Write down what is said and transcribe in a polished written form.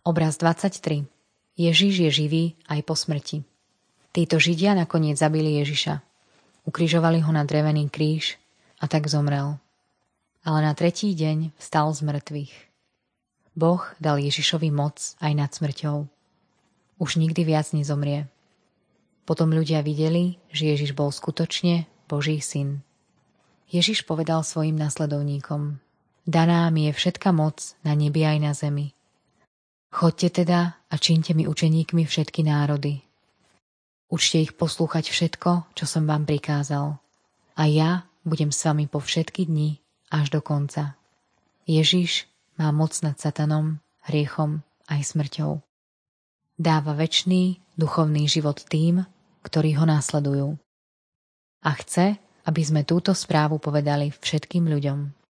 Obraz 23. Ježiš je živý aj po smrti. Títo Židia nakoniec zabili Ježiša. Ukrižovali ho na drevený kríž a tak zomrel. Ale na tretí deň vstal z mŕtvych. Boh dal Ježišovi moc aj nad smrťou. Už nikdy viac nezomrie. Potom ľudia videli, že Ježiš bol skutočne Boží syn. Ježiš povedal svojim nasledovníkom: Daná mi je všetka moc na nebi aj na zemi. Choďte teda a čiňte mi učeníkmi všetky národy. Učte ich poslúchať všetko, čo som vám prikázal. A ja budem s vami po všetky dni až do konca. Ježiš má moc nad satanom, hriechom aj smrťou. Dáva večný duchovný život tým, ktorí ho následujú. A chce, aby sme túto správu povedali všetkým ľuďom.